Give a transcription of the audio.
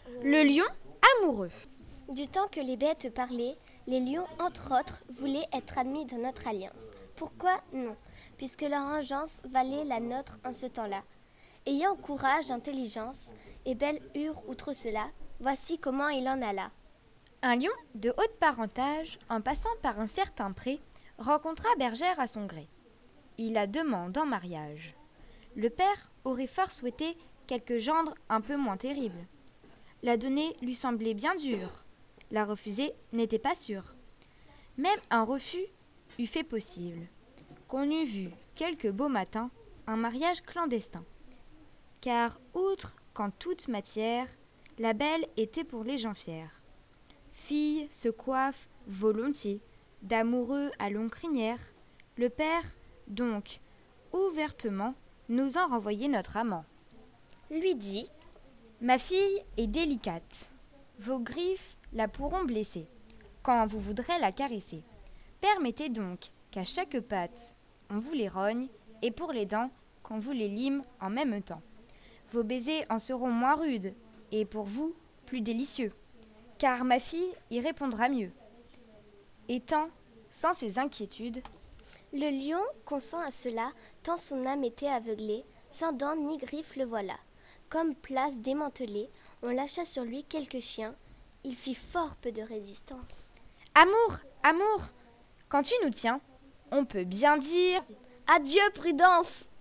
Le lion amoureux. Du temps que les bêtes parlaient, les lions, entre autres, voulaient être admis dans notre alliance. Pourquoi non? Puisque leur engeance valait la nôtre en ce temps-là. Ayant courage, intelligence, et belle hure outre cela, voici comment il en alla. Un lion de haute parentage, en passant par un certain pré, rencontra bergère à son gré. Il la demande en mariage. Le père aurait fort souhaité quelque gendre un peu moins terrible. La donner lui semblait bien dure. La refuser n'était pas sûr. Même un refus eût fait possible. Qu'on eût vu, quelque beau matin, un mariage clandestin. Car, outre qu'en toute matière, la belle était pour les gens fiers. Fille se coiffe volontiers, d'amoureux à longue crinière, le père, donc, ouvertement, n'osant renvoyer notre amant. Lui dit : Ma fille est délicate. Vos griffes la pourront blesser, quand vous voudrez la caresser. Permettez donc qu'à chaque patte, on vous les rogne, et pour les dents, qu'on vous les lime en même temps. Vos baisers en seront moins rudes, et pour vous, plus délicieux, car ma fille y répondra mieux. Étant, sans ces inquiétudes, le lion consent à cela, tant son âme était aveuglée, sans dents ni griffes le voilà. Comme place démantelée, on lâcha sur lui quelques chiens. Il fit fort peu de résistance. Amour, amour, quand tu nous tiens, on peut bien dire Adieu, prudence!